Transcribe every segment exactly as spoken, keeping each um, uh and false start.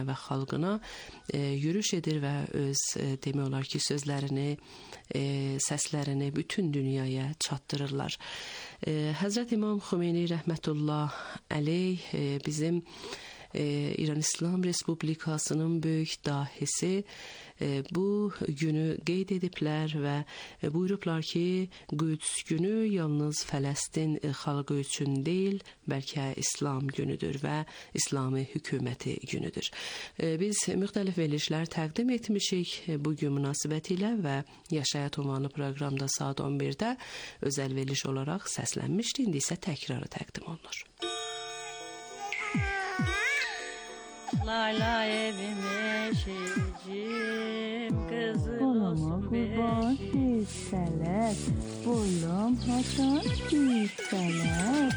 və xalqına e, yürüş edir və öz e, demək olar ki, sözlərini, e, səslərini bütün dünyaya çatdırırlar. E, Həzrət İmam Xomeyni rəhmətullah əleyh e, bizim e, İran İslam Respublikasının böyük dahisi e, bu günü qeyd ediblər və e, buyurublar ki, Qüds günü yalnız Fələstin e, xalqı üçün deyil, bəlkə İslam günüdür və İslami hökuməti günüdür. E, biz müxtəlif verilişlər təqdim etmişik e, bu gün münasibətilə və Yaşayat ünvanlı proqramda saat on birdə özəl veriliş olaraq səslənmişdi. İndi isə təkrarı təqdim olunur. Layla evime şecim kızım olsun kurban hisseler boyum haçan hisseler.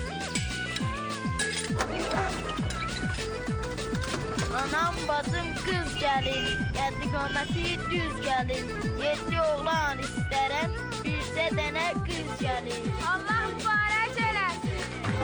Anam bacım kız gelin, yedi qamati düz gelin, yedi oğlan isterem, birse dene kız gelin. Allah mübarək eləsin.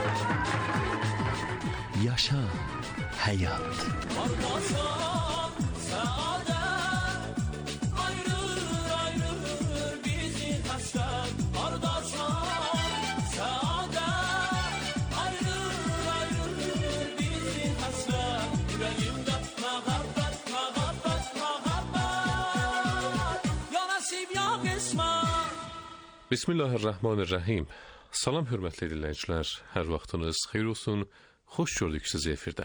Yaşa hayat. Varmasan saadet, ayrılır ayrılır bizi hasret. Varmasan saadet, ayrılır ayrılır bizi hasret. Yüreğimde muhabbet, muhabbet, muhabbet. Ya nasib ya kısmet. Bismillahirrahmanirrahim. Salam hörmətli dinləyicilər, hər vaxtınız xeyir olsun. Xoş gördük sizi efirdə.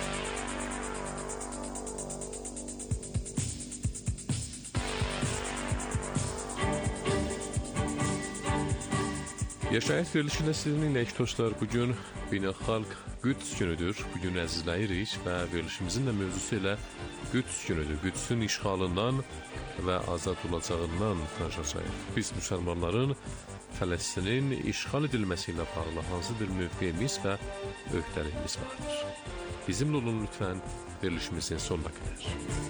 Yaşayat verilişində sizinləyik dostlar. Bugün beynəlxalq Qüds günüdür. Bugün əzizləyirik və verilişimizin də mövzusu elə Qüds günüdür. Qüdsün işğalından və azad olacağından danışacağıq. Biz müsəlmanların Fələstinin işğal edilməsi ilə bağlı hansı bir mövqeyimiz və öhdəliyimiz vardır. Bizimlə olun lütfən verilişimizin sonuna qədər.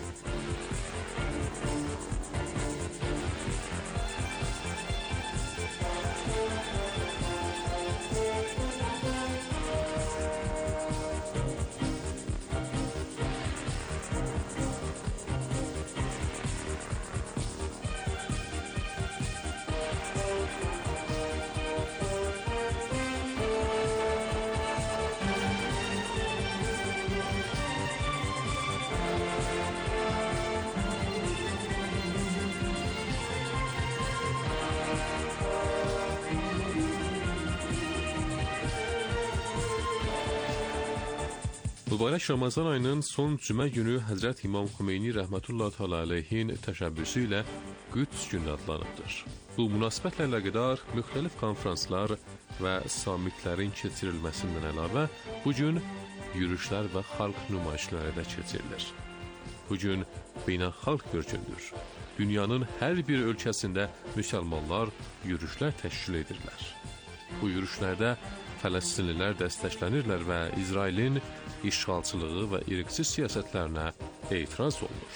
Mübarək Ramazan ayının son cümə günü Həzrət İmam Xomeyni rəhmətullah təala əleyhin təşəbbüsü ilə Qüds günü adlanıbdır. Bu münasibətlə əlaqədar müxtəlif konferanslar və sammitlərin keçirilməsindən əlavə bu gün yürüşlər və xalq nümayişləri də keçirilir. Bu gün beynəlxalq bir gündür. Dünyanın hər bir ölkəsində müsəlmanlar yürüşlər təşkil edirlər. Bu yürüşlərdə Fələstinlilər dəstəklənirlər və İsrailin işğalçılığı və irqçi siyasətlərinə etiraz olunur.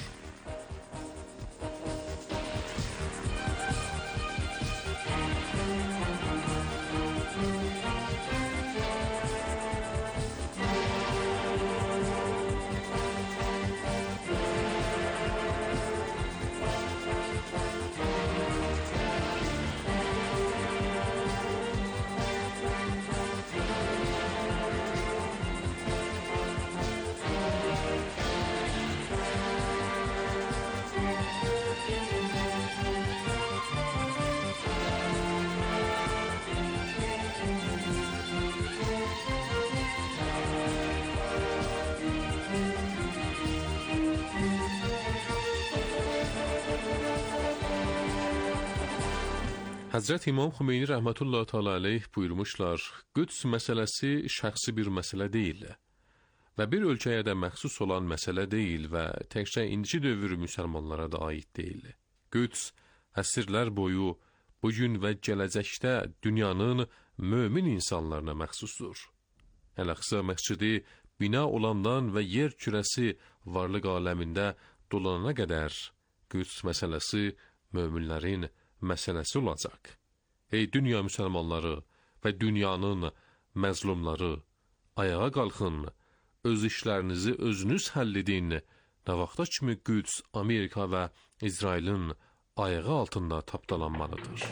Həzrət İmam Xomeyni rəhmətullah təala əleyh buyurmuşlar, Qüds məsələsi şəxsi bir məsələ deyil və bir ölkəyə də məxsus olan məsələ deyil və təkcə indiki dövr müsəlmanlara da aid deyil. Qüds əsrlər boyu, bugün və gələcəkdə dünyanın mömin insanlarına məxsusdur. Əl-Əqsa məscidi bina olandan və yer kürəsi varlıq aləmində dolanana qədər Qüds məsələsi möminlərin məsələsi olacaq. Ey dünya müsəlmanları və dünyanın məzlumları, ayağa qalxın, öz işlərinizi özünüz həll edin. Nə vaxta kimi Qüds, Amerika və İsrailin ayağı altında tapdalanmalıdır.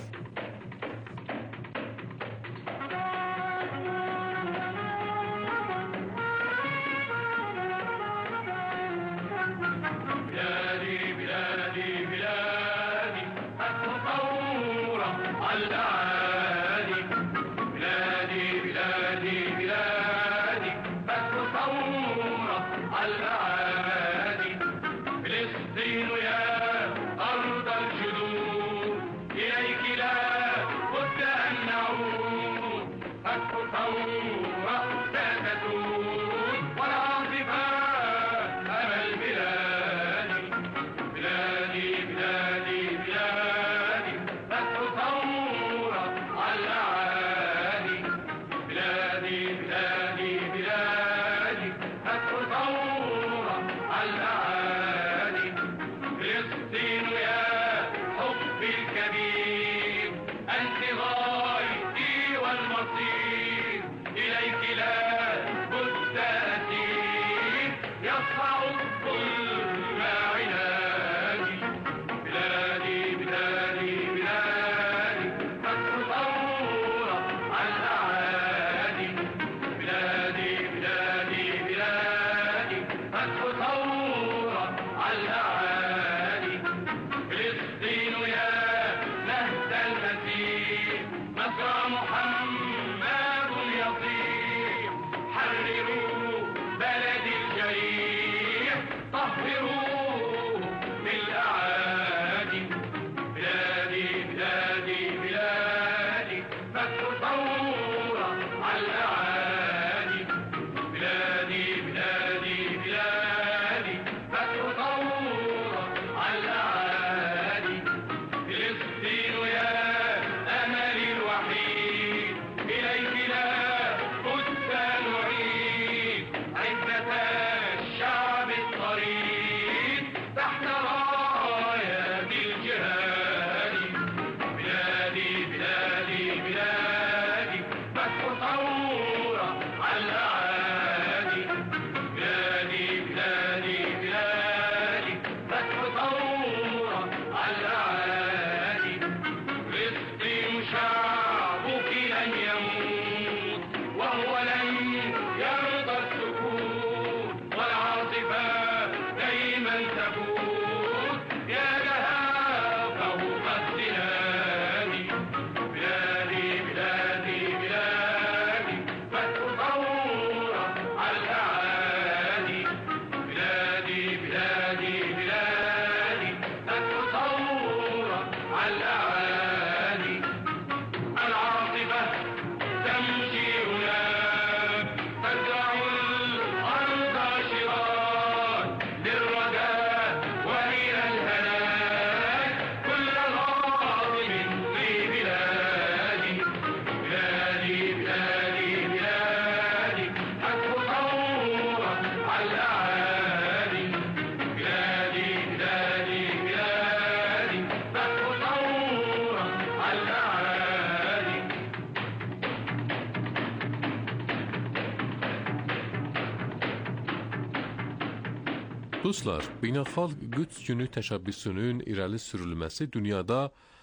Dostlar, beynəlxalq Qüds günü təşəbbüsünün irəli sürülməsi dünyada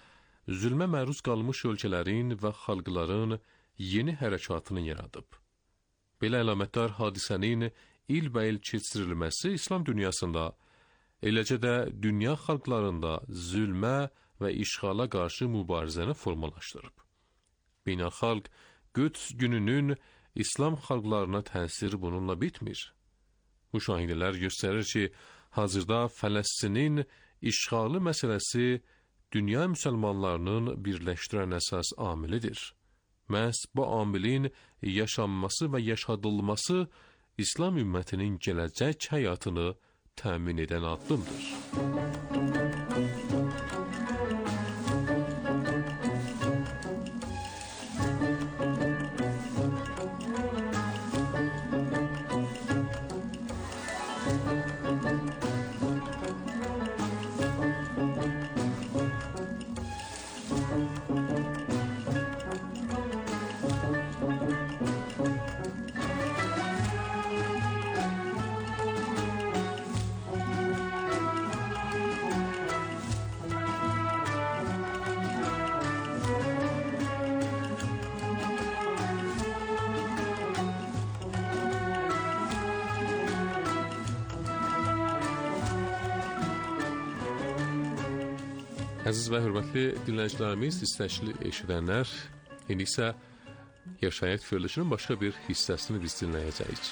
zülmə məruz qalmış ölkələrin və xalqların yeni hərəkatını yaradıb. Belə əlamətdar hadisənin ilbəil keçirilməsi İslam dünyasında, eləcə də dünya xalqlarında zülmə və işğala qarşı mübarizəni formalaşdırıb. Beynəlxalq Qüds gününün İslam xalqlarına təsiri bununla bitmir. Müşahidələr göstərir ki, hazırda Fələstinin işğalı məsələsi dünya müsəlmanlarının birləşdirən əsas amilidir. Məhz bu amilin yaşanması və yaşadılması İslam ümmətinin gələcək həyatını təmin edən addımdır. Əziz və hörmətli dinləyicilərimiz, istəkli eşidənlər, indi isə Yaşayaq verilişinin başqa bir hissəsini biz dinləyəcəyik.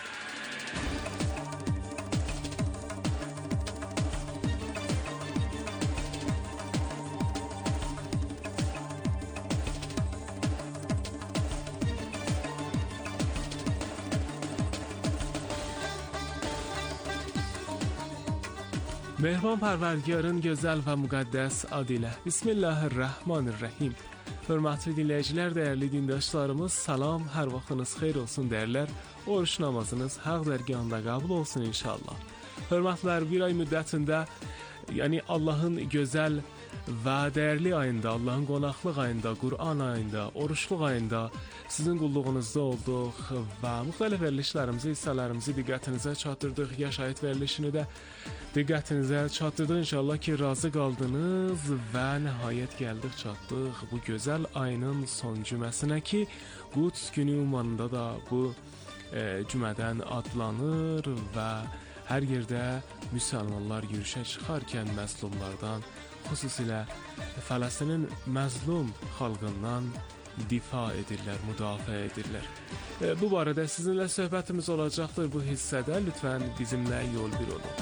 Mehman Pərverdigarın gözəl və müqəddəs adı ilə Bismillahirrahmanirrahim. Hörmətli dinləyicilər, dəyərli dindaşlarımız, salam, hər vaxtınız xeyir olsun dərlər. Oruç namazınız haqq dərgahında qəbul olsun inşallah. Hörmətlər, bir ay müddətində, yəni Allahın gözəl və dəyərli ayında, Allahın qonaqlıq ayında, Qur'an ayında, oruçluq ayında sizin qulluğunuzda olduq və müxtəlif verilişlərimizi, hissələrimizi diqqətinizə çatdırdıq. Yaşayət verilişini də diqqətinizə çatdırdıq. İnşallah ki, razı qaldınız və nəhayət gəldik, çatdıq bu gözəl ayının son cüməsinə ki, Quds günü ünvanında da bu e, cümədən adlanır və hər yerdə müsəlmanlar yürüşə çıxarkən məzlumlardan, xüsusilə Fələstinin məzlum xalqından difa edirlər, müdafiə edirlər. E, bu barədə sizinlə söhbətimiz olacaqdır bu hissədə. Lütfən bizimlə yol bir olun.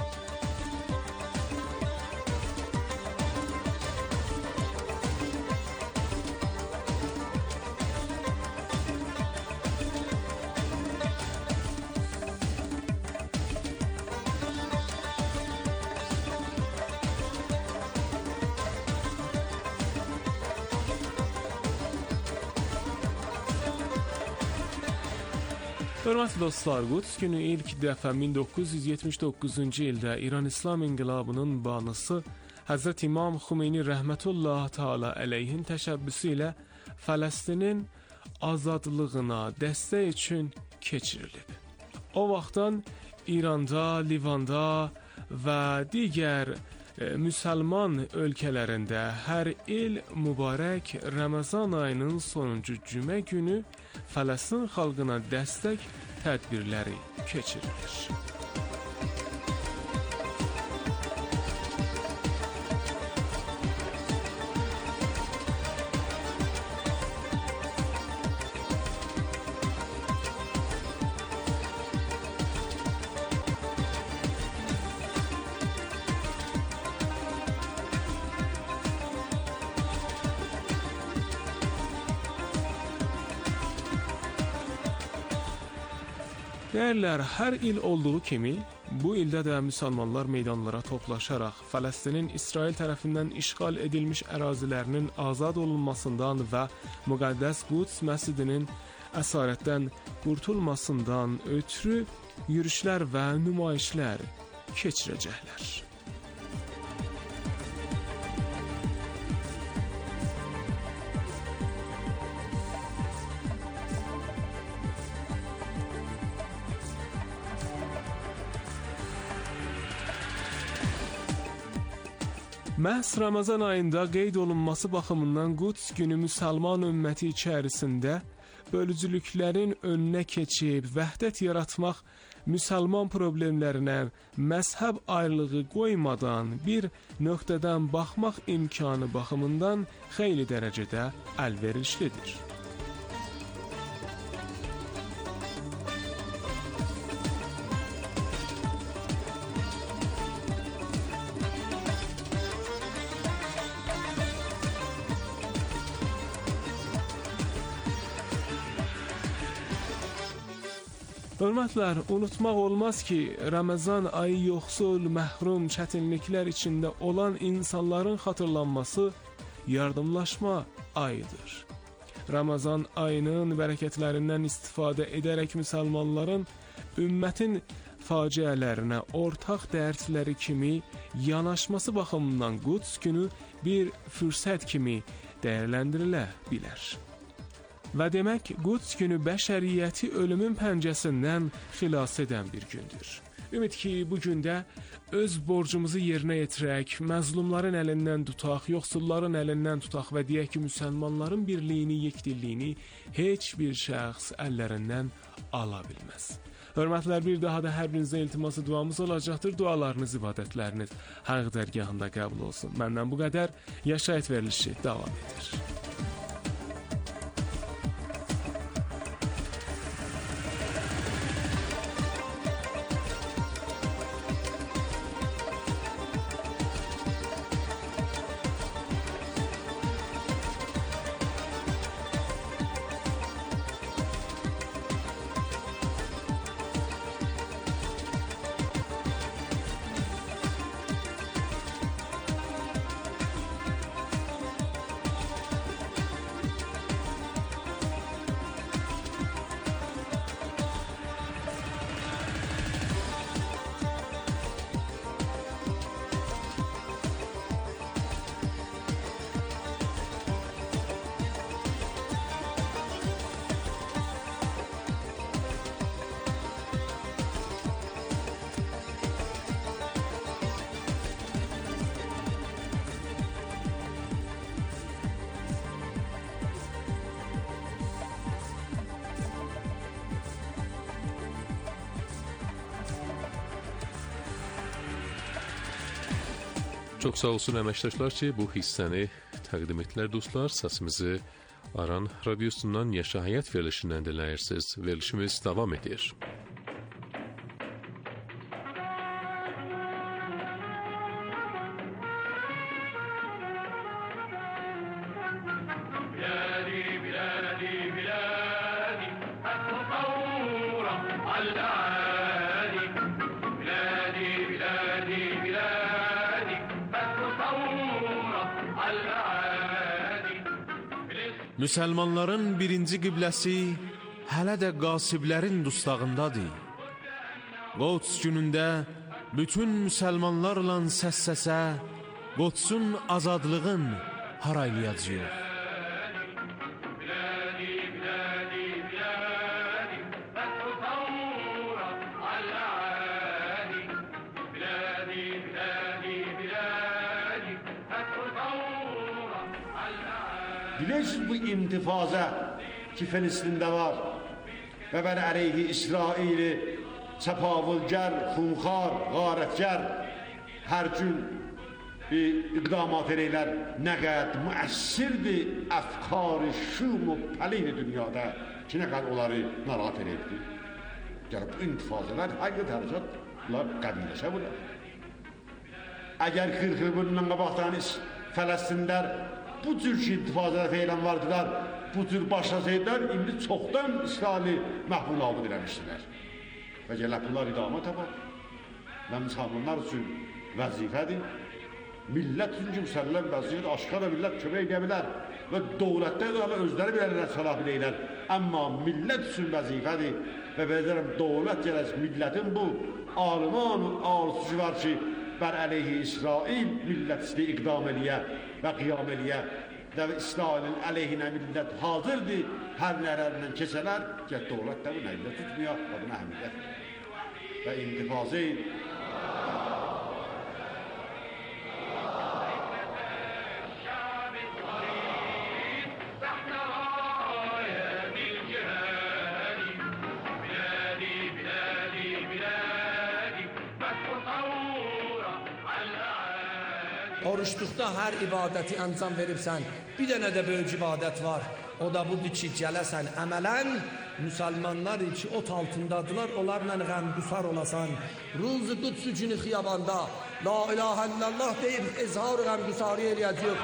Hörmətli dostlar, Quds günü ilk dəfə min doqquz yüz yetmiş doqquzuncu ildə İran İslam İnqilabının banısı Həzrət İmam Xümeyni rəhmətullah təala əleyhin təşəbbüsü ilə Fələstinin azadlığına dəstək üçün keçirilib. O vaxtdan İranda, Livanda və digər e, müsəlman ölkələrində hər il mübarək Ramazan ayının sonuncu cümə günü Fələstin xalqına dəstək tədbirləri keçirilir. Dəyərlər, hər il olduğu kimi, bu ildə də müsəlmanlar meydanlara toplaşaraq Fələstinin İsrail tərəfindən işğal edilmiş ərazilərinin azad olunmasından və müqəddəs Quds məscidinin əsarətdən qurtulmasından ötürü yürüşlər və nümayişlər keçirəcəklər. Məhz Ramazan ayında qeyd olunması baxımından Quds günü müsəlman ümməti içərisində bölücülüklərin önünə keçib vəhdət yaratmaq, müsəlman problemlərinə məzhəb ayrılığı qoymadan bir nöqtədən baxmaq imkanı baxımından xeyli dərəcədə əlverişlidir. Hörmətlər, unutmaq olmaz ki, Ramazan ayı yoxsul, məhrum, çətinliklər içində olan insanların xatırlanması yardımlaşma ayıdır. Ramazan ayının bərəkətlərindən istifadə edərək müsəlmanların ümmətin faciələrinə, ortaq dərdləri kimi yanaşması baxımından Quds günü bir fürsət kimi dəyərləndirilə bilər. Və demək, Quds günü bəşəriyyəti ölümün pəncəsindən xilas edən bir gündür. Ümid ki, bu gündə öz borcumuzu yerinə yetirək, məzlumların əlindən tutaq, yoxsulların əlindən tutaq və deyək ki, müsəlmanların birliyini, yekdilliyini heç bir şəxs əllərindən ala bilməz. Hörmətlər, bir daha da hər birinizə iltiması duamız olacaqdır. Dualarınız, ibadətləriniz Haqq dərgahında qəbul olsun. Məndən bu qədər. Yaşayət verilişi davam edir. Çox sağ olsun əməkdaşlar ki, bu hissəni təqdim etdilər dostlar. Səsimizi Aran radiosundan Yaşa Həyat verilişindən dinləyirsiniz. Verilişimiz davam edir. Müsəlmanların birinci qibləsi hələ də qasiblərin dustağındadır. Qods günündə bütün müsəlmanlarla səs-səsə Qodsun azadlığın haraylayacaq. Bilirsiniz bu intifaza ki Filistin'de var ve ben aleyhi İsrail'i çapavulgar, xunxar, qaretgar her gün bir iqdamat eləylər nə qədər müəssirdir əfkar-ı şum və pəlin dünyada ki nə qədər onları narahat eləyibdi. Gəlib bu intifazalar həqiqət hərəcət bunlar qədimləşə bunlar. Əgər qırx il bundan qabaqdan Fələstinlər bu tür intifazalar eylem vardılar, bu tür başlasaydılar, indi çoxdan İsraili məhbul abid eləmişdilər. Və gələk bunlar idamə tapar və müsəlmanlar üçün vəzifədir. Millət üçün müsəlləm vəzifədir, aşkara millət kömək edə bilər və dövlətdə də özləri bilərlər, salah biləylər. Amma millət üçün vəzifədir və bəzərəm dövlət gələk millətin bu arman arzusu var ki, bər əleyhi İsrail millət istəyir iqdam eləyə və qiyam eləyə və İsrailin əleyhinə millət hazırdır, hər nərərindən keçələr, gəl dövlət də bu nəylə tutmuyor və buna əhmiyyət və intifazı Oruçluqda hər ibadəti əncam veribsən, bir dənə də böyük ibadət var. O da budur ki, gələsən əmələn, müsəlmanlar ki, ot altındadılar, onlarla qəmqusar olasan. Ruzu qudsu günü xiyabanda, la ilahə illallah deyib, izhar qəmqusarı eləyəcək.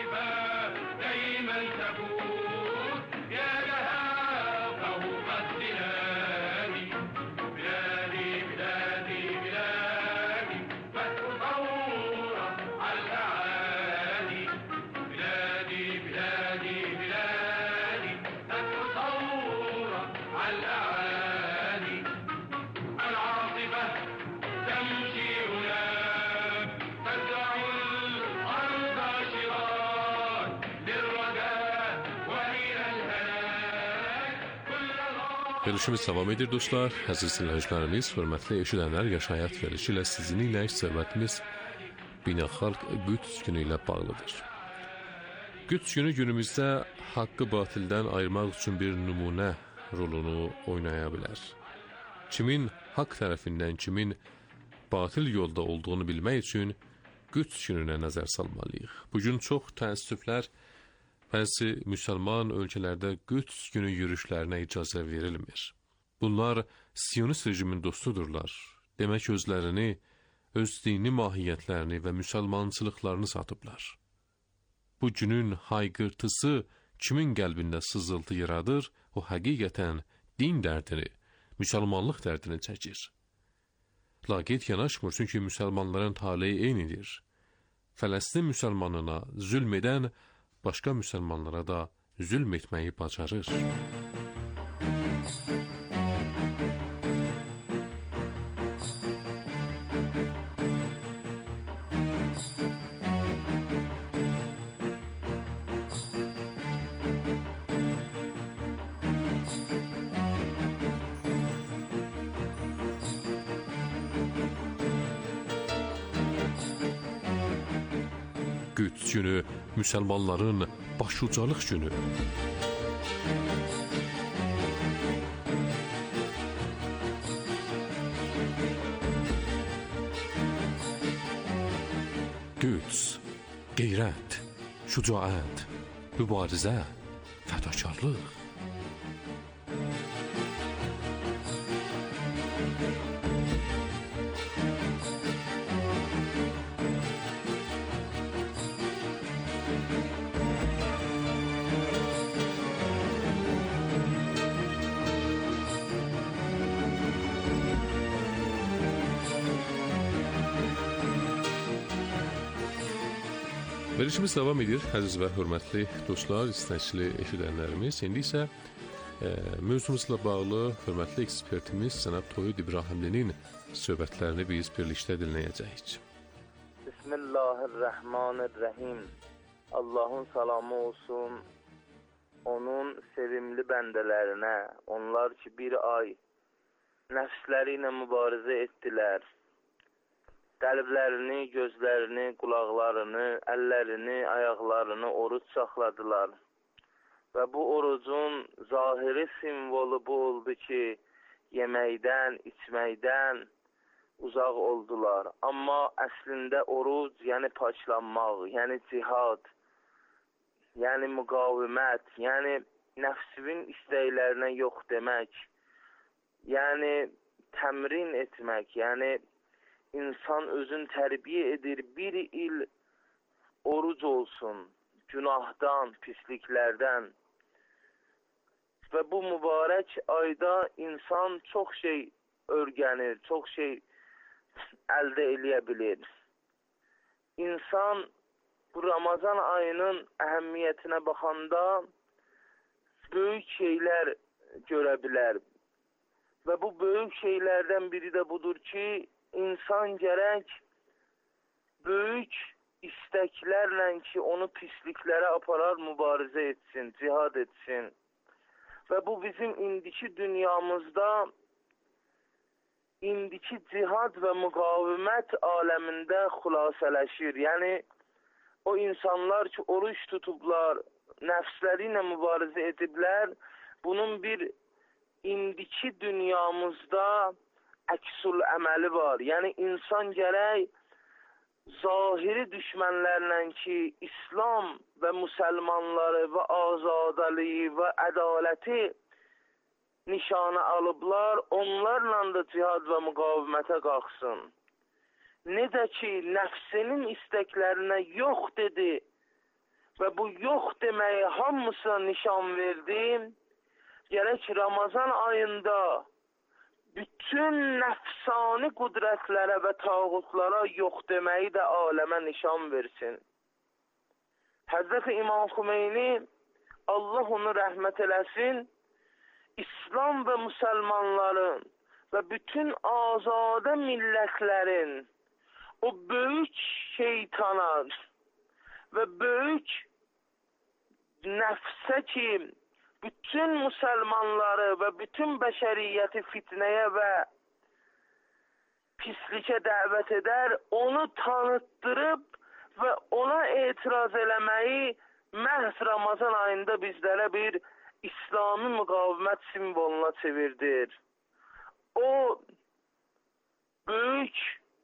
Verilişimiz davam edir dostlar. Əziz dinləyicilərimiz, hörmətli eşidənlər, Yaşa Həyat verilişi ilə sizinlə söhbətimiz beynəlxalq Qüds günü ilə bağlıdır. Qüds günü günümüzdə haqqı batildən ayırmaq üçün bir nümunə rolunu oynaya bilər. kimin haqq tərəfindən, kimin batil yolda olduğunu bilmək üçün Qüds gününə nəzər salmalıyıq. Bugün çox təəssüflər, bəzi müsəlman ölkələrdə Qüds günü yürüşlərinə icazə verilmir. Bunlar Siyonist rejimin dostudurlar. Demək özlərini, öz dini mahiyyətlərini və müsəlmançılıqlarını satıblar. Bu günün hayqırtısı kimin qəlbində sızıltı yaradır, o həqiqətən din dərdini, müsəlmanlıq dərdini çəkir. Laqeyd yanaşmır, çünki müsəlmanların taleyi eynidir. Fələstin müsəlmanına zülm edən başqa müsəlmanlara da zülm etməyi bacarır. Qüds günü müsəlmanların başucalıq günü. Qüds, qeyrət, şücaət, mübarizə, fədakarlıq. Verişimiz davam edir, əziz və hörmətli dostlar, istəkli eşidənlərimiz. İndi isə e, mövzumuzla bağlı hörmətli ekspertimiz cənab Toyid İbrahimlinin söhbətlərini biz birlikdə dinləyəcəyik. Bismillahirrahmanirrahim. Allahın salamı olsun onun sevimli bəndələrinə, onlar ki bir ay nəfsləri ilə mübarizə etdilər. Qəlblərini, gözlərini, qulaqlarını, əllərini, ayaqlarını oruç saxladılar. Və bu orucun zahiri simvolu bu oldu ki, yeməkdən, içməkdən uzaq oldular. Amma əslində oruc, yəni paçlanmaq, yəni cihad, yəni müqavimət, yəni nəfsinin istəklərinə yox demək, yəni təmrin etmək, yəni İnsan özün tərbiyə edir, bir il oruc olsun, günahdan, pisliklərdən. Və bu mübarək ayda insan çox şey öyrənir, çox şey əldə eləyə bilir. İnsan bu Ramazan ayının əhəmiyyətinə baxanda böyük şeylər görə bilər. Və bu böyük şeylərdən biri də budur ki, İnsan gərək böyük istəklərlə ki, onu pisliklərə aparar, mübarizə etsin, cihad etsin. Və bu bizim indiki dünyamızda, indiki cihad və müqavimət aləmində xülasələşir. Yəni, o insanlar ki, oruç tutublar, nəfsləri ilə mübarizə ediblər, bunun bir indiki dünyamızda əksul əməli var. Yəni, insan gərək zahiri düşmənlərlə ki, İslam və müsəlmanları və azadlığı və ədaləti nişanə alıblar, onlarla da cihad və müqavimətə qalxsın. Necə ki, nəfsinin istəklərinə yox dedi və bu yox deməyi hamısına nişan verdi, gərək Ramazan ayında bütün nəfsani qudrətlərə və tağutlara yox deməyi də aləmə nişan versin. Həzrəti İmam Xümeyni, Allah onu rəhmət eləsin, İslam və müsəlmanların və bütün azadə millətlərin o böyük şeytana və böyük nəfsə ki, bütün müsəlmanları və bütün bəşəriyyəti fitnəyə və pislikə dəvət edər, onu tanıtdırıb və ona etiraz eləməyi məhz Ramazan ayında bizlərə bir İslami müqavimət simvoluna çevirdir. o böyük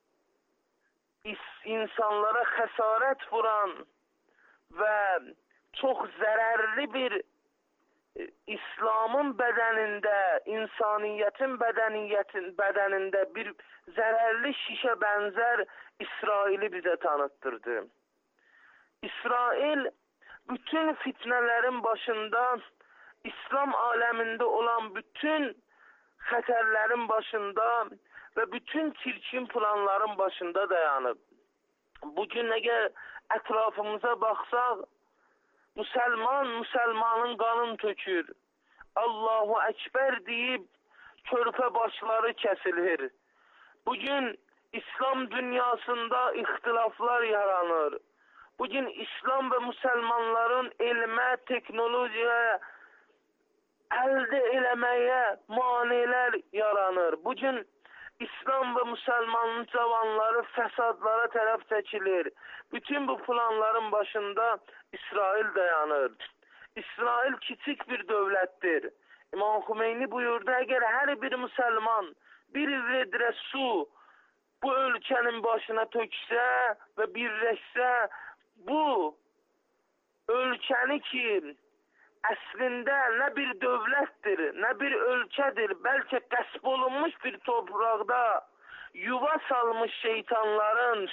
insanlara xəsarət vuran və çox zərərli bir İslamın bədənində, insaniyyətin bədəniyyətin bədənində bir zərərli şişə bənzər İsraili bizə tanıtdırdı. İsrail bütün fitnələrin başında, İslam aləmində olan bütün xətərlərin başında və bütün çirkin planların başında dayanıb. Bugün əgər ətrafımıza baxsaq, Müsəlman, müsəlmanın qanın tökür. Allahu Ekber deyib, körpə başları kəsilir. Bugün İslam dünyasında ixtilaflar yaranır. Bugün İslam və müsəlmanların elmə, teknolojiyaya, əldə eləməyə manelər yaranır. Bugün İslam və müsəlmanın cavanları fəsadlara tərəf çəkilir. Bütün bu planların başında İsrail dayanır. İsrail kiçik bir dövlətdir. İmam Xümeyni buyurdu, əgər hər bir müsəlman bir vedrə su bu ölkənin başına töksə və birləşsə, bu ölkəni ki, əslində nə bir dövlətdir, nə bir ölkədir, bəlkə qəsb olunmuş bir torpaqda yuva salmış şeytanların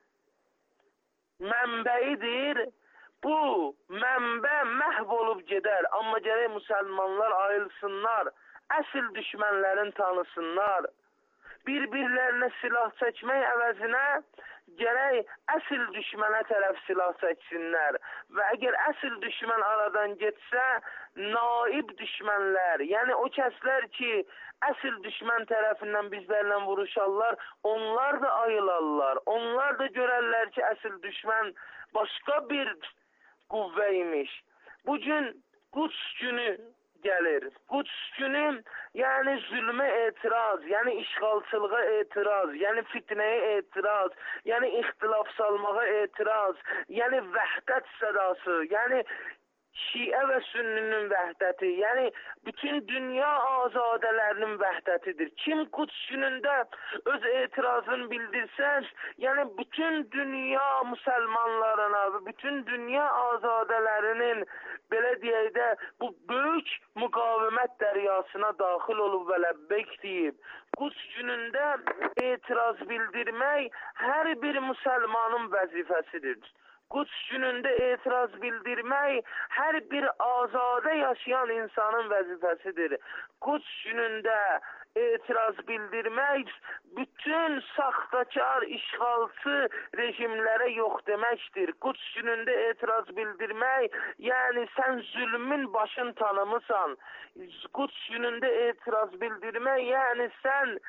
mənbəyidir. Bu mənbə məhv olub gedər. Amma gərək müsəlmanlar ayılsınlar, əsl düşmənlərin tanısınlar. Bir-birlərinə silah çəkmək əvəzinə gərək əsl düşmənə tərəf silah çəksinlər. Və əgər əsl düşmən aradan getsə, naib düşmənlər, yəni o kəslər ki, əsl düşmən tərəfindən bizlərlə vuruşarlar, onlar da ayılarlar. Onlar da görərlər ki, əsl düşmən başqa bir qüvvə imiş. Bugün Quds günü gəlir. Quds günü, yəni zülmə etiraz, yəni işğalçılığa etiraz, yəni fitnəyə etiraz, yəni ixtilaf salmağa etiraz, yəni vəhdət sədası, yəni Şiə və Sünninin vəhdəti, yəni bütün dünya azadələrinin vəhdətidir. Kim Quds günündə öz etirazını bildirsə, yəni bütün dünya müsəlmanlarına və bütün dünya azadələrinin, belə deyək də, bu böyük müqavimət dəryasına daxil olub və ləbbeyk deyib. Quds günündə etiraz bildirmək hər bir müsəlmanın vəzifəsidir. Quds günündə etiraz bildirmək hər bir azadə yaşayan insanın vəzifəsidir. Quds günündə etiraz bildirmək bütün saxtakar, işğalçı rejimlərə yox deməkdir. Quds günündə etiraz bildirmək, yəni sən zülmün başın tanımısan. Quds günündə etiraz bildirmək, yəni sən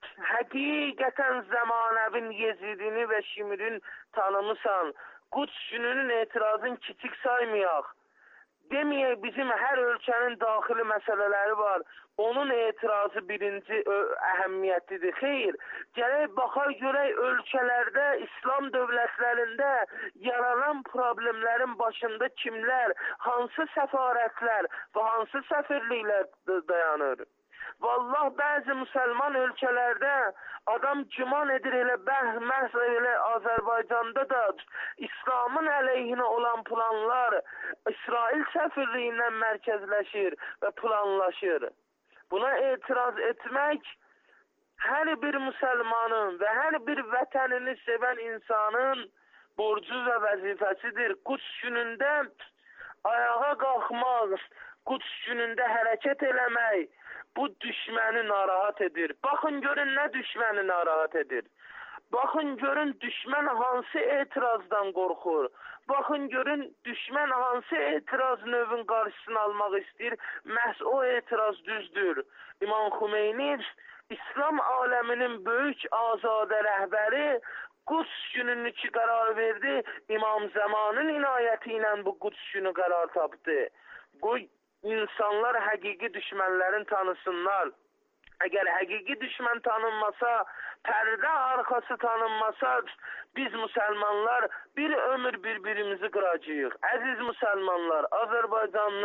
həqiqətən zamanəvin Yezidini və Şimrin tanımısan. Quds gününün etirazını kiçik saymayaq. Deməyək, bizim hər ölkənin daxili məsələləri var. Onun etirazı birinci əhəmiyyətlidir. Xeyr, gərək baxaq görək ölkələrdə, İslam dövlətlərində yaranan problemlərin başında kimlər, hansı səfarətlər və hansı səfirliklər dayanır. Vallah, bəzi müsəlman ölkələrdə adam güman edir, elə bəhməhz elə Azərbaycanda da İslamın əleyhinə olan planlar İsrail səfirliyindən mərkəzləşir və planlaşır. Buna etiraz etmək hər bir müsəlmanın və hər bir vətənini sevən insanın borcu və vəzifəsidir. Quds günündə ayağa qalxmaq, Quds günündə hərəkət eləmək, bu düşməni narahat edir. Baxın görün nə düşməni narahat edir. Baxın görün düşmən hansı etirazdan qorxur. Baxın görün düşmən hansı etiraz növün qarşısını almaq istəyir. Məhz o etiraz düzdür. İmam Xümeyni İslam aləminin böyük azadə rəhbəri Quds gününü ki qərar verdi. İmam Zamanın inayəti ilə bu Quds günü qərar tapdı. Bu İnsanlar həqiqi düşmənlərin tanısınlar. Əgər həqiqi düşmən tanınmasa, pərdə arxası tanınmasa, biz müsəlmanlar bir ömür bir-birimizi qıracağıq. Əziz müsəlmanlar, Azərbaycanlı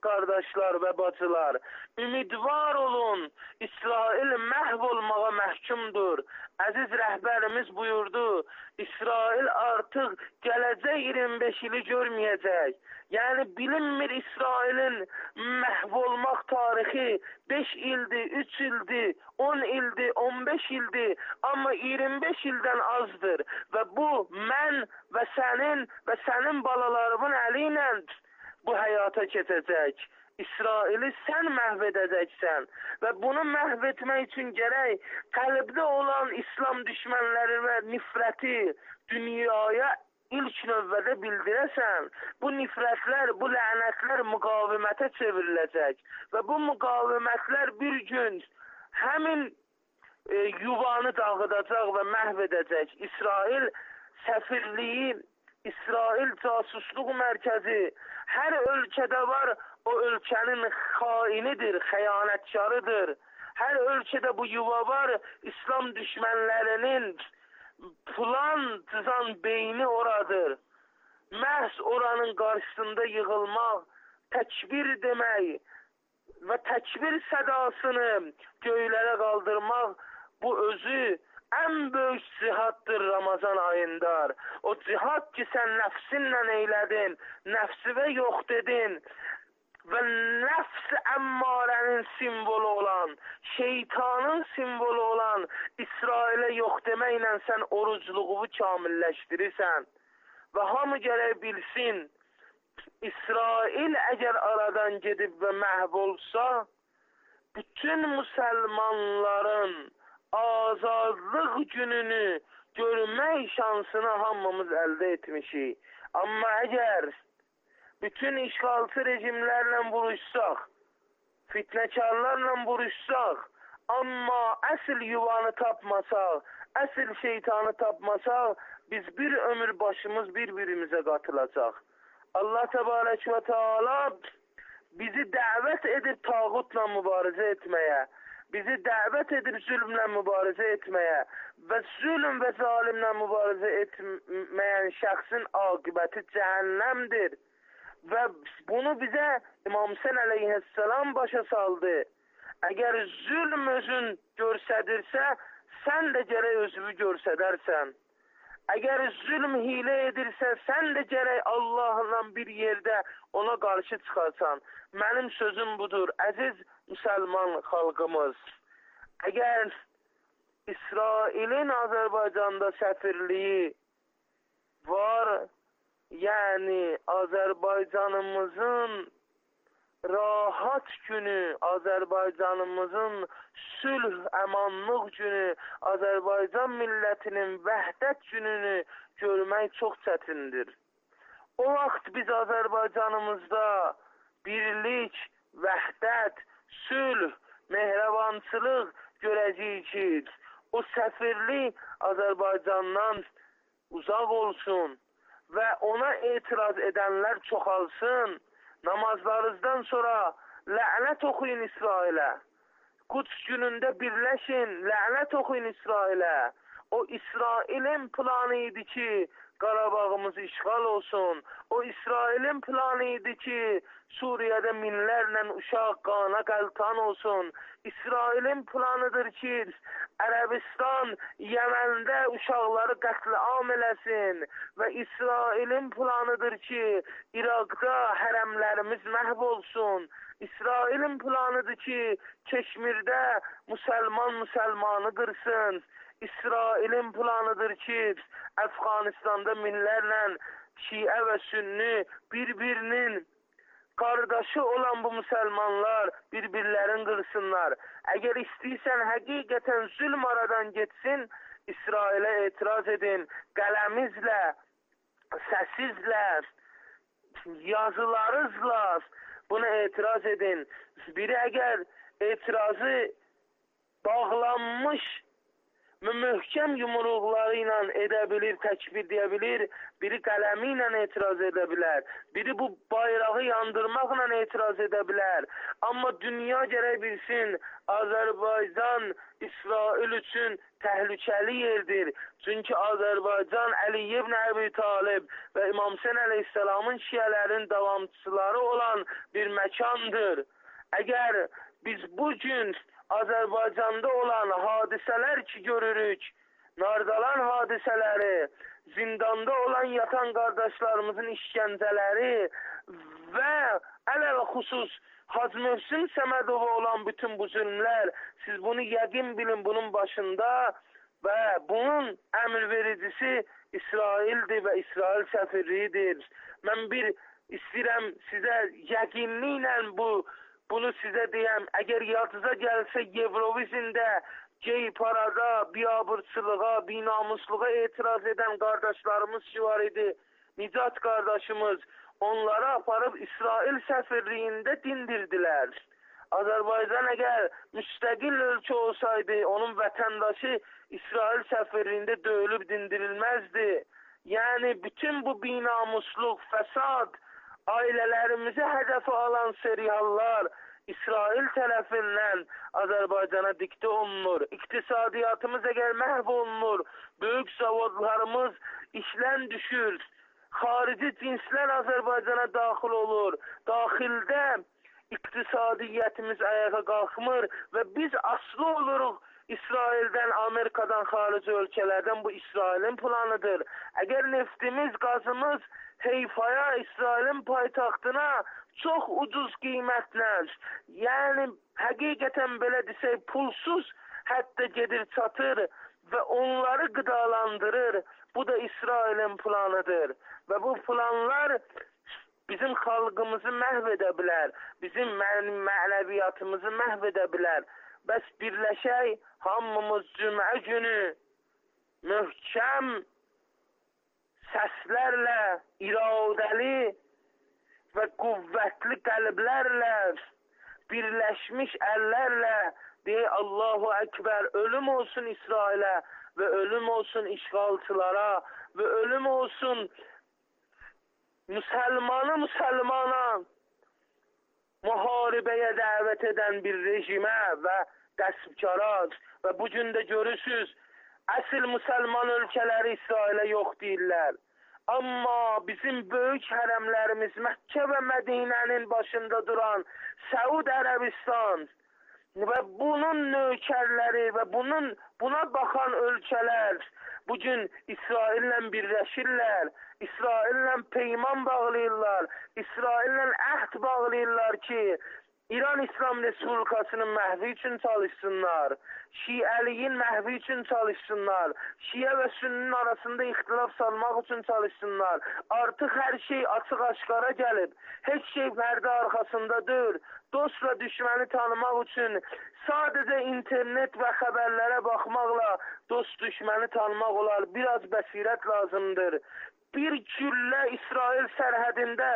qardaşlar və bacılar. Ümidvar olun, İsrail məhv olmağa məhkumdur. Əziz rəhbərimiz buyurdu, İsrail artıq gələcək iyirmi beş ili görməyəcək. Yəni bilinmir İsrailin məhv olmaq tarixi beş ildir, üç ildir, on ildir, on beş ildir, amma iyirmi beş ildən azdır. Və bu mən və sənin və sənin balalarımın əli ilə bu həyata keçəcək. İsraili sən məhv edəcəksən və bunu məhv etmək üçün gərək qəlbdə olan İslam düşmənləri və nifrəti dünyaya ilk növbədə bildirəsən. Bu nifrətlər, bu lənətlər müqavimətə çevriləcək və bu müqavimətlər bir gün həmin e, yuvanı dağıdacaq və məhv edəcək. İsrail səfirliyi, İsrail casusluq mərkəzi hər ölkədə var. O ölkənin xainidir, xəyanətkarıdır. Hər ölkədə bu yuva var, İslam düşmənlərinin plan cızan beyni oradır. Məhz oranın qarşısında yığılmaq, təkbir demək və təkbir sədasını göylərə qaldırmaq, bu özü ən böyük cihaddır Ramazan ayında. O cihad ki sən nəfsinlə eylədin, nəfsivə yox dedin və nəfs əmmarənin simvolu olan, şeytanın simvolu olan İsrailə yox deməklə sən orucluğu kamilləşdirirsən. Və hamı gərək bilsin, İsrail əgər aradan gedib və məhv olsa, bütün müsəlmanların azadlıq gününü görmək şansını hamımız əldə etmişik. Amma əgər bütün işğalçı rejimlərlə vuruşsaq, fitnəkarlarla vuruşsaq, amma əsl yuvanı tapmasaq, əsl şeytanı tapmasaq, biz bir ömür başımız bir-birimizə qatılacaq. Allah Təbarək və Teala bizi dəvət edib tağutla mübarizə etməyə, bizi dəvət edib zülmlə mübarizə etməyə və zülm və zalimlə mübarizə etməyən şəxsin aqibəti cəhənnəmdir. Və bunu bizə İmam Hüseyn əleyhissalam başa saldı. Əgər zülm özün görsədirsə, sən də gərək özünü görsədərsən. Əgər zülm hilə edirsə, sən də gərək Allahla bir yerdə ona qarşı çıxarsan. Mənim sözüm budur, əziz müsəlman xalqımız. Əgər İsrailin Azərbaycanda səfirliyi var, yəni Azərbaycanımızın rahat günü, Azərbaycanımızın sülh, əmanlıq günü, Azərbaycan millətinin vəhdət gününü görmək çox çətindir. O vaxt biz Azərbaycanımızda birlik, vəhdət, sülh, mehribançılıq görəcəyik ki, o səfirlik Azərbaycandan uzaq olsun və ona etiraz edənlər çoxalsın. Namazlarınızdan sonra lənət oxuyun İsrailə. Quds günündə birləşin, lənət oxuyun İsrailə. O İsrailin planı idi ki, Qarabağımız işğal olsun. O İsrailin planı idi ki, Suriyədə minlərlə uşaq qana qəltan olsun. İsrailin planıdır ki, Ərəbistan Yəməndə uşaqları qətliam eləsin. Və İsrailin planıdır ki, İraqda hərəmlərimiz məhv olsun. İsrailin planıdır ki, Keşmirdə müsəlman müsəlmanı qırsın. İsrailin planıdır ki, Əfqanistanda minlərlə Şiə və Sünni bir-birinin qardaşı olan bu müsəlmanlar bir-birlərin qırsınlar. Əgər istəyirsən həqiqətən zülm aradan getsin, İsrailə etiraz edin. Qələmizlə, səsizlə, yazılarınızla buna etiraz edin. Biri əgər etirazı bağlanmış möhkəm yumruqları ilə edə bilir, təkbir deyə bilir, biri qələmi ilə etiraz edə bilər, biri bu bayrağı yandırmaqla etiraz edə bilər. Amma dünya gərək bilsin, Azərbaycan İsrail üçün təhlükəli yerdir. Çünki Azərbaycan Əli ibn Əbi Talib və İmam Hüseyn əleyhissalamın şiələrin davamçıları olan bir məkandır. Əgər biz bugün Azərbaycanda olan hadisələr ki görürük, Nardalan hadisələri, zindanda olan yatan qardaşlarımızın işgəncələri və ələl xüsus Hacı Mövsüm Səmədova olan bütün bu zülmlər, siz bunu yəqin bilin bunun başında və bunun əmr vericisi İsraildir və İsrail səfirliyidir. Mən bir istəyirəm sizə yəqinliklə bu bunu sizə deyəm. Əgər yadınıza gəlsə Evrovizində gey parada, biabırçılığa, binamusluğa etiraz edən qardaşlarımız ki var idi. Nicat qardaşımız onları aparıb İsrail səfirliyində dindirdilər. Azərbaycan əgər müstəqil ölkə olsaydı, onun vətəndaşı İsrail səfirliyində döyülüb dindirilməzdi. Yəni bütün bu binamusluq, fəsad, ailələrimizi hədəfə alan seriallar İsrail tərəfindən Azərbaycana diktə olunur. İqtisadiyyatımız əgər məhv olunur, böyük zavodlarımız işlən düşür, xarici cinslər Azərbaycana daxil olur, daxildə iqtisadiyyətimiz ayağa qalxmır və biz aslı oluruq İsraildən, Amerikadan, xarici ölkələrdən. Bu İsrailin planıdır. Əgər neftimiz, qazımız Heyfaya, İsrailin paytaxtına çox ucuz qiymətlə, yəni həqiqətən belə desək pulsuz hətta gedir çatır və onları qıdalandırır. Bu da İsrailin planıdır və bu planlar bizim xalqımızı məhv edə bilər, bizim mənəviyyatımızı məhv edə bilər. Bəs birləşək, hamımız cümə günü möhkəm səslərlə, iradəli və qüvvətli qəlblərlə, birləşmiş əllərlə deyək Allahu Əkbər, ölüm olsun İsrailə və ölüm olsun işğalçılara və ölüm olsun Müsəlmanı müsəlmana müharibəyə dəvət edən bir rejimə və dəstəkara və bu gün də görürsünüz, əsl müsəlman ölkələri İsrailə yox deyirlər. Amma bizim böyük hərəmlərimiz Məkkə və Mədinənin başında duran Səud Ərəbistan və bunun nökərləri və bunun buna baxan ölkələr bugün İsraillə birləşirlər, İsraillə peyman bağlayırlar, İsraillə əhd bağlayırlar ki, İran İslam Respublikasının məhvi üçün çalışsınlar, Şiəliyin məhvi üçün çalışsınlar, Şiə və Sünninin arasında ixtilaf salmaq üçün çalışsınlar. Artıq hər şey açıq-aşkara gəlib, heç şey pərdə arxasında deyil. Dost və düşməni tanımaq üçün sadəcə internet və xəbərlərə baxmaqla dost düşməni tanımaq olar. Biraz bəsirət lazımdır. Bir küllə İsrail sərhədində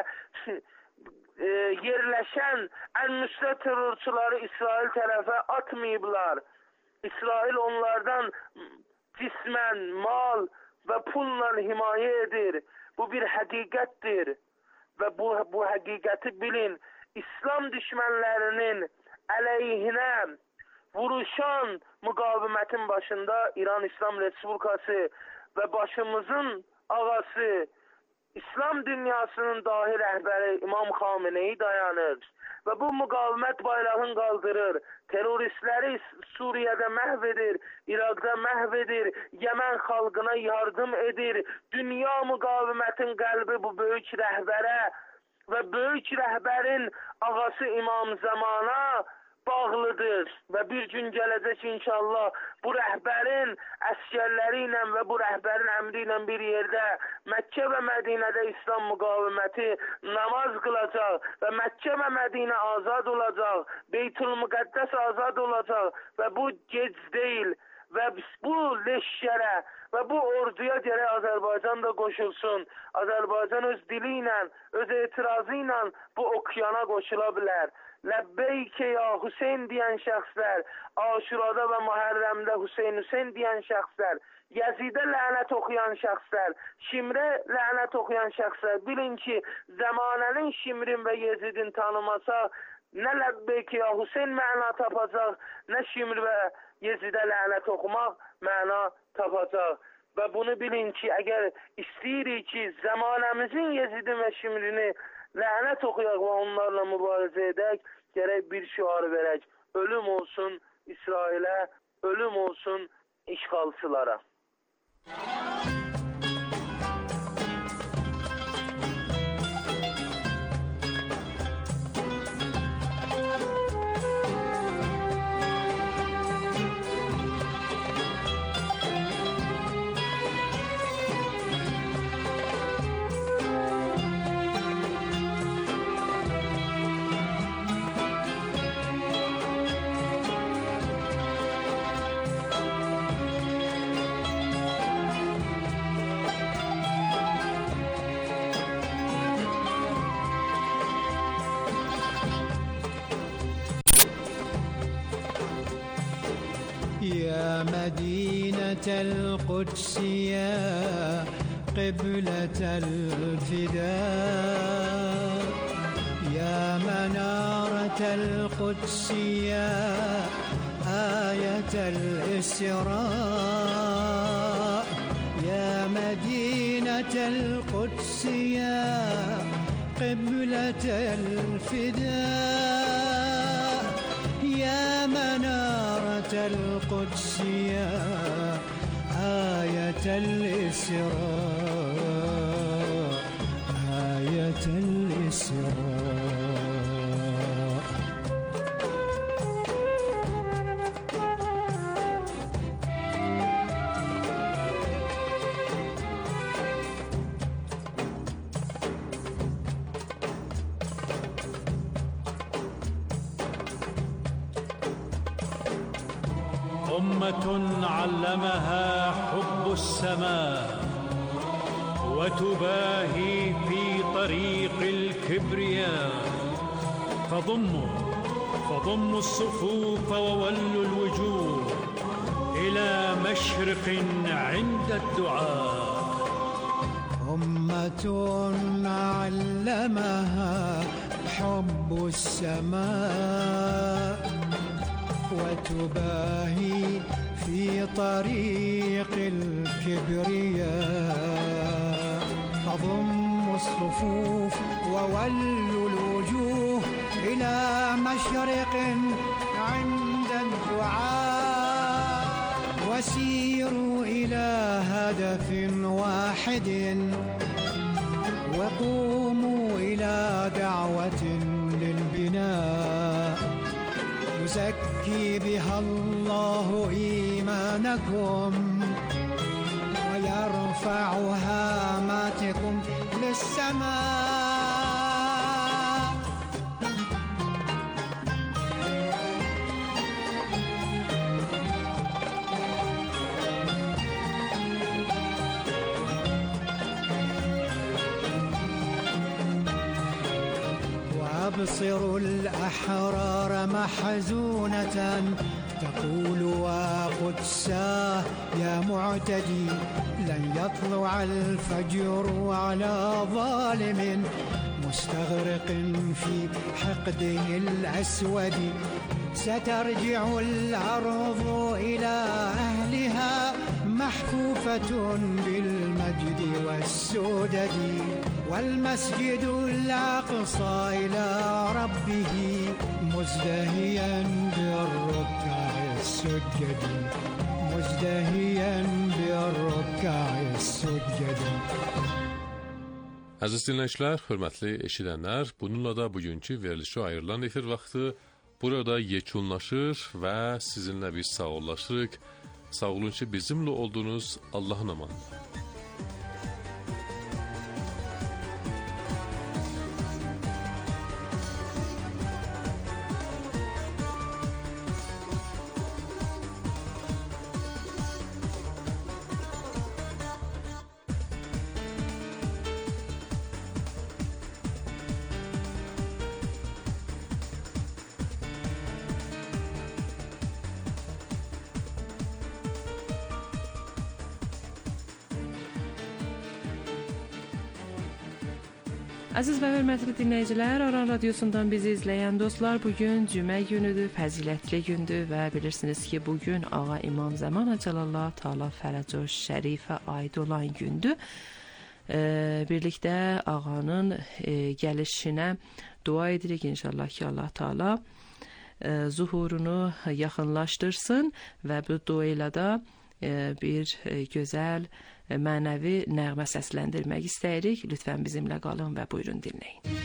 e, yerləşən ən-Nusrə terrorçuları İsrail tərəfə atmayıblar. İsrail onlardan cismən, mal və pulla himayə edir. Bu bir həqiqətdir və bu, bu həqiqəti bilin. İslam düşmənlərinin əleyhinə vuruşan müqavimətin başında İran İslam Respublikası və başımızın ağası, İslam dünyasının dahi rəhbəri İmam Xameneyi dayanır və bu müqavimət bayrağını qaldırır. Teröristləri Suriyədə məhv edir, İraqda məhv edir, Yəmən xalqına yardım edir. Dünya müqavimətin qəlbi bu böyük rəhbərə və böyük rəhbərin ağası İmam Zamana bağlıdır və bir gün gələcək inşallah bu rəhbərin əskərləri ilə və bu rəhbərin əmri ilə bir yerdə Məkkə və Mədinədə İslam müqaviməti namaz qılacaq və Məkkə və Mədinə azad olacaq, Beytül Müqəddəs azad olacaq və bu gec deyil və bu leşkərə və bu orduya gərək Azərbaycan da qoşulsun. Azərbaycan öz dili ilə, öz etirazı ilə bu okeana qoşula bilər. Ləbbeyke ya Hüseyn deyən şəxslər, Aşurada və Muhərrəmdə Hüseyn Hüseyn deyən şəxslər, Yezidə lənət oxuyan şəxslər, Şimrə lənət oxuyan şəxslər, bilin ki, zamanənin Şimrin və Yezidin tanımasa, nə Ləbbeyke ya Hüseyn məna tapacaq, nə Şimr və Yezidə lənət oxumaq məna tapacaq. Və bunu bilin ki, əgər istəyirik ki, zamanəmizin Yezidin və Şimrini lənət oxuyaq və onlarla mübarizə edək, gərək bir şüar verək. Ölüm olsun İsrailə, ölüm olsun işğalçılara. يا مدينة القدس يا قبلة الفداء، يا منارة القدس يا آية الإسراء، يا مدينة القدس يا قبلة الفداء، يا منارة القدس يا آية الإسراء، آية الإسراء. أمة علمها حب السماء وتباهي في طريق الكبرياء، فضموا فضموا الصفوف وولوا الوجوه إلى مشرق عند الدعاء. أمة علمها حب السماء وتباهي في طريق الكبرياء، فضموا الصفوف وولوا الوجوه إلى مشرق عند الدعاء، وسيروا إلى هدف واحد وقوموا إلى دعوة للبناء، يزكي بها الله إيمانكم ويرفع هاماتكم للسماء. وأبصروا الأحرار محزونة تقول وقدساه يا معتدي، لن يطلع الفجر على ظالم مستغرق في حقده الأسود، سترجع الأرض إلى أهلها محفوفة بالمجد والسدد، والمسجد الأقصى إلى ربه مزدهيا بالركع السجد، مزدهيا بالركع السجد. Əziz dinləyicilər, hörmətli eşidənlər, bununla da bugünkü verilişə ayrılan efir vaxtı burada yekunlaşır və sizinlə biz sağollaşırıq. Sağ olun ki, bizimlə oldunuz. Allahın amanı. Aziz və hörmətli dinləyicilər, Aran Radiosundan bizi izləyən dostlar, bugün cümə günüdür, fəzilətli gündür və bilirsiniz ki, bugün Ağa İmam Zaman Cəlallah Taala Fərəcə Şərifə aid olan gündür. Ee, birlikdə ağanın e, gəlişinə dua edirik inşallah ki, Allah Taala e, zuhurunu yaxınlaşdırsın və bu dua ilə də e, bir e, gözəl e, mənəvi nəğmə səsləndirmək istəyirik. Lütfən bizimlə qalın və buyurun dinləyin.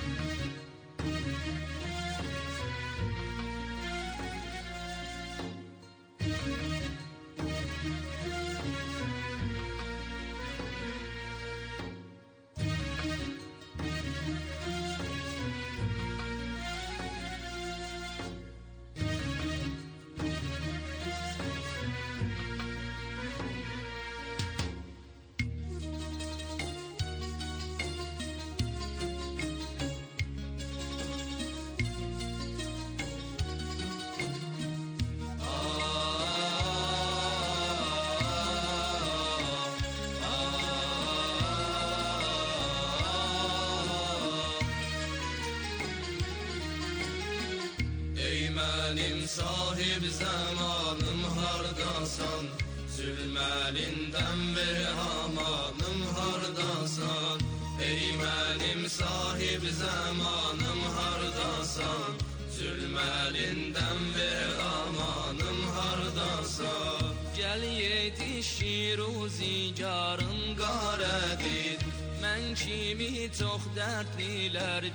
Benim sahib zamanım hardasan, zülməlindən beri amanım hardasan. Ey benim sahib zamanım hardasan, zülməlindən beri amanım hardasan. Gəl yetişir uzigarın qarədir, mən kimi çox dərdlilər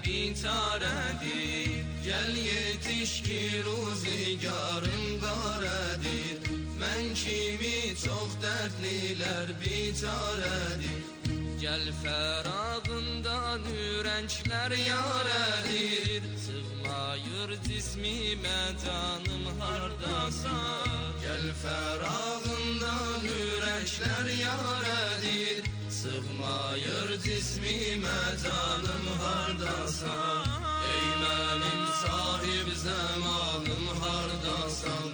bitarədir. Gəl yetiş ki ruzigarın qarədir, mən kimi çox dərdlilər bitarədir. Gəl fərağından ürənklər yarədir, sığmayır cismimə canım hardasan. Gəl fərağından ürənklər yarədir, sığmayır cismimə canım hardasan. Ey mənim sahib zamanım hardasan,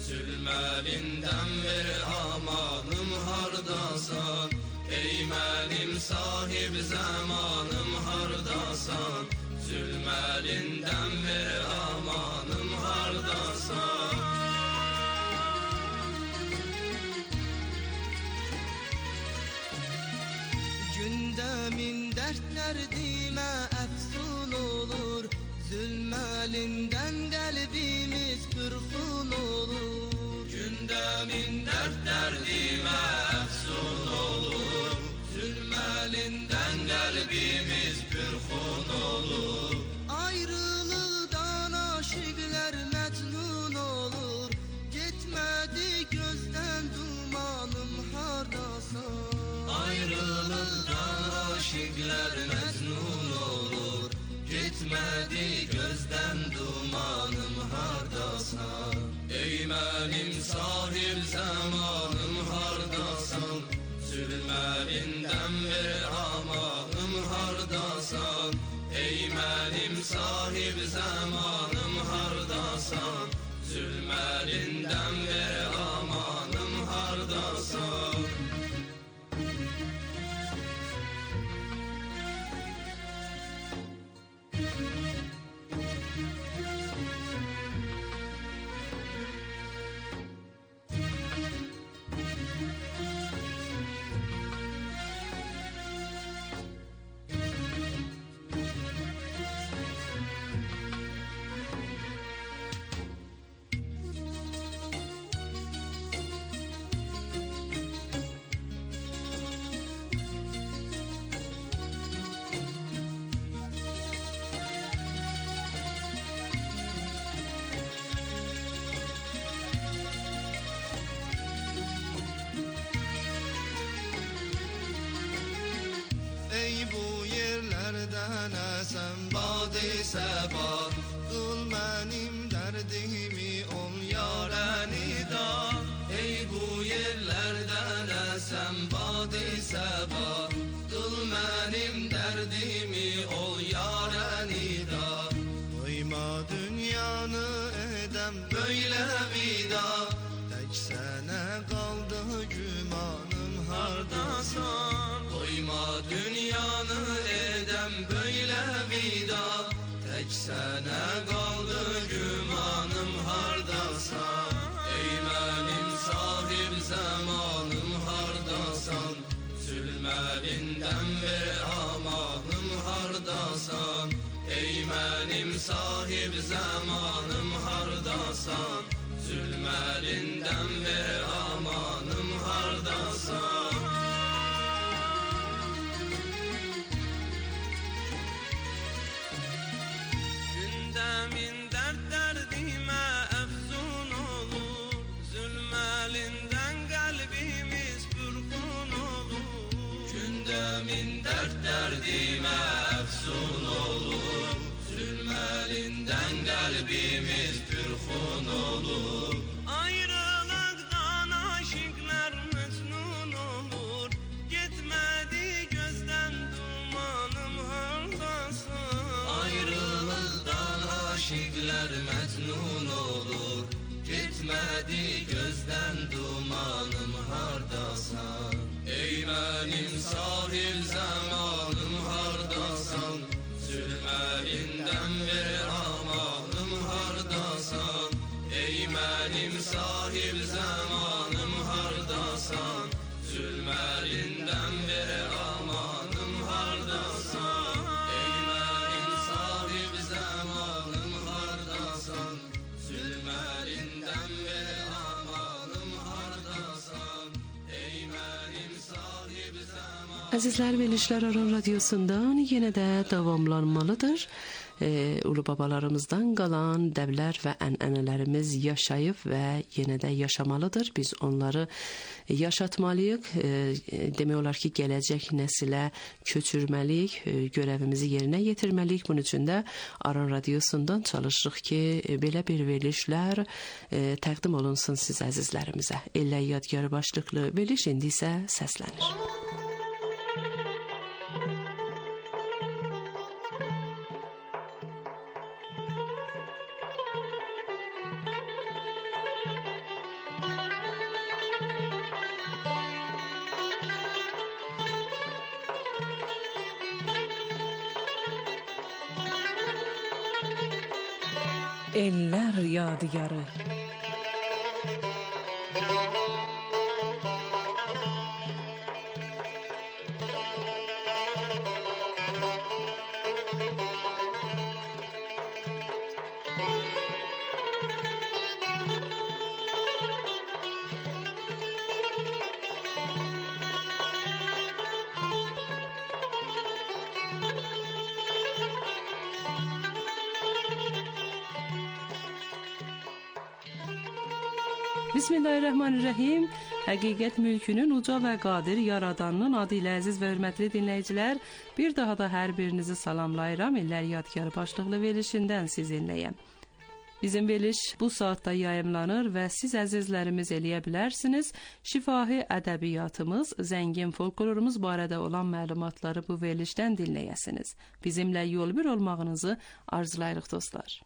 zülməlindən beri amanım hardasan. Ey mənim sahib zamanım hardasan, zülməlindən beri amanım hardasan. Gündəmin dərdlərdimə əfsun olur, zulməlindən qəlbimiz pürxun olur. Gündəmin dərdlərdimə əfsun olur, zulməlindən qəlbimiz pürxun olur. Ayrılıqdan aşiqlər məcnun olur, getmədi gözdən dumanım hardasan. Ayrılıqdan aşiqlər məcnun olur, getmədi gözdən dumanım hardasan. Ey mənim sahib zamanım hardasan, zülməlindən beri amanım hardasan. Ey mənim sahib zamanım hardasan, zülməlindən beri amanım hardasan. Ey bu yerlərdən əsən bad-i səba, qıl mənim dərdimi ol yarənida. Ey bu yerlərdən əsən bad-i səba, qıl mənim dərdimi ol yarənida. Qoyma dünyanı edəm böylə vida, tək sənə qaldı gümanım hardasan. Qoyma dünyanı edəm böylə sənə qaldı gümanım hardasan ey mənim sahib zamanım hardasan zülməlindən ver amanım hardasan ey mənim sahib zamanım hardasan zülməlindən ver amanım hardasan gündəmin dərd dərdimə əfzun olur zülməlindən qəlbimiz pürxun olur gündəmin dərd dərdimə əfzun olur zülməlindən qəlbimiz pürxun olur ayrılıqdan aşıqlar məcnun olur getmədi gözdən dumanım hardasan ayrılıqdan aşıqlar məcnun olur getmədi gözdən dumanım hardasan ey mənim sahib zamanım hardasan zülməlindən ver amanım hardasan ey mənim sahib zamanım hardasan zülməlindən ver amanım hardasan ey mənim sahib zamanım hardasan zülməlindən ver amanım hardasan ey mənim sahib zamanım Əzizlər, Verilişlər Aran Radiosundan yenə də davamlanmalıdır. Ee, ulu babalarımızdan qalan dəvlər və ənənələrimiz yaşayıb və yenə də yaşamalıdır. Biz onları yaşatmalıyıq. E, demək olar ki, gələcək nəsilə köçürməliyik, e, görəvimizi yerinə yetirməliyik. Bunun üçün də Aran Radiosundan çalışırıq ki, e, belə bir verilişlər e, təqdim olunsun siz əzizlərimizə. Ellə yadgar başlıqlı veriliş indi isə səslənir. Eller yadigarı. Bismillahirrahmanirrahim. Həqiqət mülkünün uca və qadir yaradanının adı ilə əziz və hörmətli dinləyicilər, bir daha da hər birinizi salamlayıram. İllər yadgar başlıqlı verilişindən sizinləyəm. Bizim veriliş bu saatda yayımlanır və siz əzizlərimiz eləyə bilərsiniz. Şifahi ədəbiyyatımız, zəngin folklorumuz barədə olan məlumatları bu verilişdən dinləyəsiniz. Bizimlə yol bir olmağınızı arzulayırıq dostlar.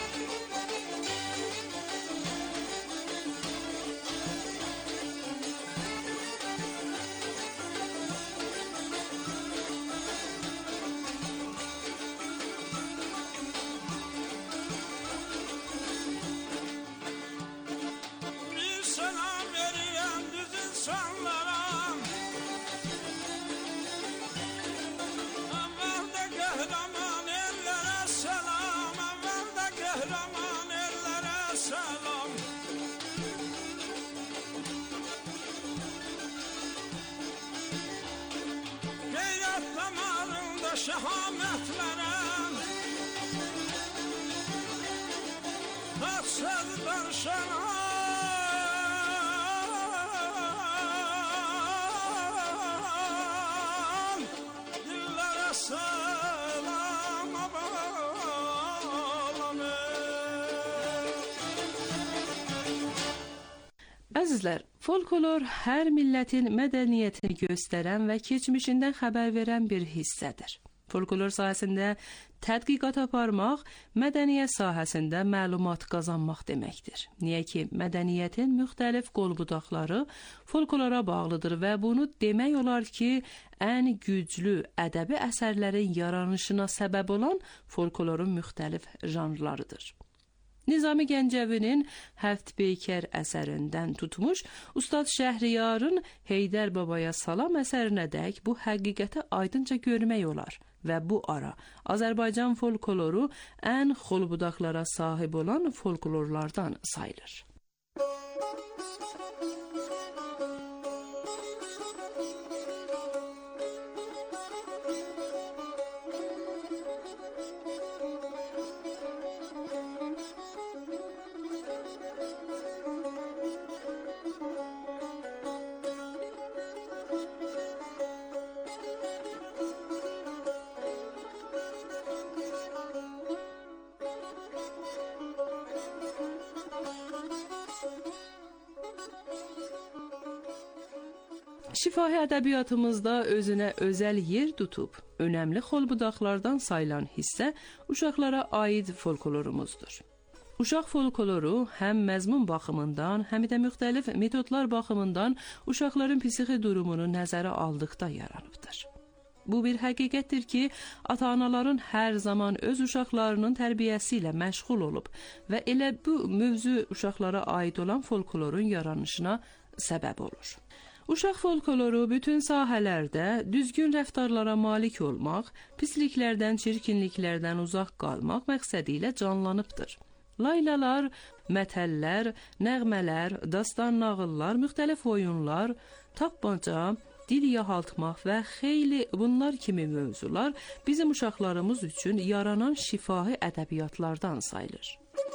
Şehamet veren Tatsız darşana Dillere selam Əzizlər, folklor hər millətin mədəniyyətini göstərən və keçmişindən xəbər verən bir hissədir. Folklor sahəsində tədqiqat aparmaq mədəniyyət sahəsində məlumat qazanmaq deməkdir. Niyə ki, mədəniyyətin müxtəlif qol-budaqları folklora bağlıdır və bunu demək olar ki, ən güclü ədəbi əsərlərin yaranışına səbəb olan folklorun müxtəlif janrlarıdır. Nizami Gəncəvinin Həft Beykər əsərindən tutmuş, Ustad Şəhriyarın Heydər Babaya Salam əsərinədək bu həqiqəti aydınca görmək olar və bu ara Azərbaycan folkloru ən xolbudaqlara sahib olan folklorlardan sayılır. Şifahi ədəbiyyatımızda özünə özəl yer tutub, önəmli xolbudaqlardan sayılan hissə uşaqlara aid folklorumuzdur. Uşaq folkloru həm məzmun baxımından, həm də müxtəlif metodlar baxımından uşaqların psixi durumunu nəzərə aldıqda yaranıbdır. Bu bir həqiqətdir ki, ata-anaların hər zaman öz uşaqlarının tərbiyəsi ilə məşğul olub və elə bu mövzu uşaqlara aid olan folklorun yaranışına səbəb olur. Uşaq folkloru bütün sahələrdə düzgün rəftarlara malik olmaq, pisliklərdən, çirkinliklərdən uzaq qalmaq məqsədi ilə canlanıbdır. Laylalar, mətəllər, nəğmələr, dastan nağıllar, müxtəlif oyunlar, tapmaca, dil yahaltmaq və xeyli bunlar kimi mövzular bizim uşaqlarımız üçün yaranan şifahi ədəbiyyatlardan sayılır.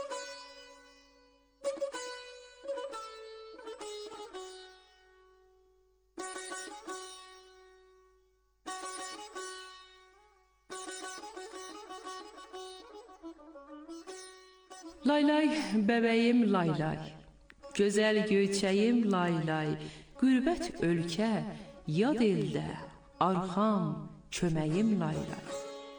Laylay, bəbəyim laylay, gözəl göyçəyim laylay, qürbət ölkə, yad eldə, arxam, köməyim laylay.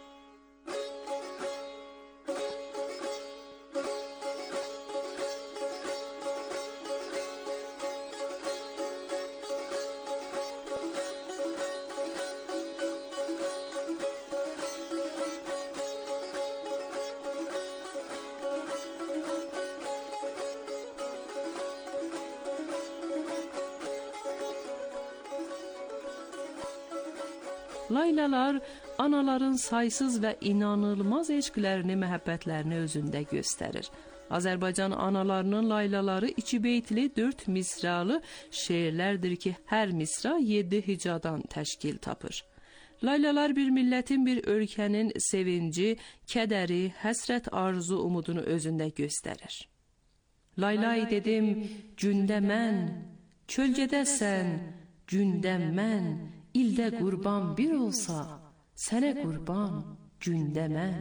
Laylalar anaların saysız və inanılmaz eşqlərini, məhəbbətlərini özündə göstərir. Azərbaycan analarının laylaları iki beytli, dörd misralı şeirlərdir ki, hər misra yeddi hicadan təşkil tapır. Laylalar bir millətin, bir ölkənin sevinci, kədəri, həsrət, arzu, umudunu özündə göstərir. Laylay dedim, gündə mən, kölgədəsən, gündə mən, ildə qurban bir olsa, sənə qurban gündə mən.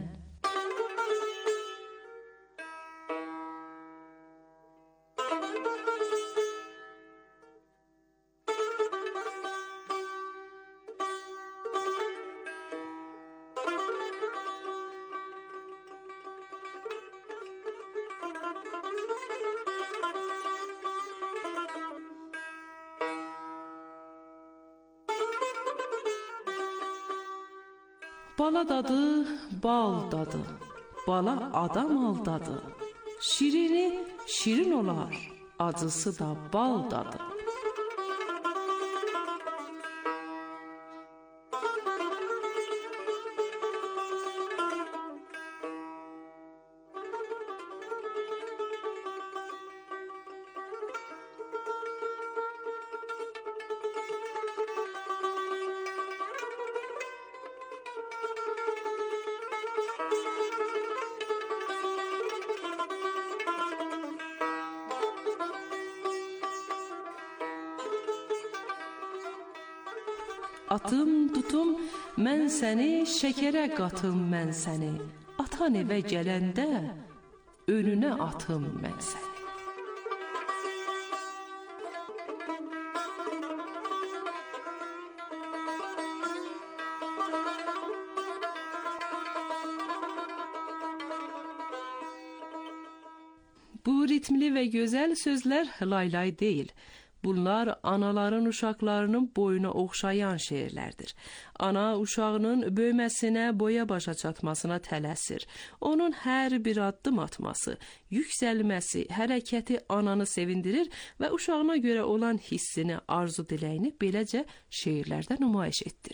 Bala dadı, bal dadı, bala adam aldadı. Şirini şirin olar, acısı da bal dadı. Atım, tutum, mən səni, şəkərə qatım mən səni. Atan evə gələndə, önünə atım mən səni. Bu ritmli və gözəl sözlər laylay deyil. Bunlar anaların uşaqlarının boyuna oxşayan şeirlərdir. Ana uşağının böyüməsinə, boya başa çatmasına tələsir. Onun hər bir addım atması, yüksəlməsi, hərəkəti ananı sevindirir və uşağına görə olan hissini, arzu diləyini beləcə şeirlərdə nümayiş etdirir.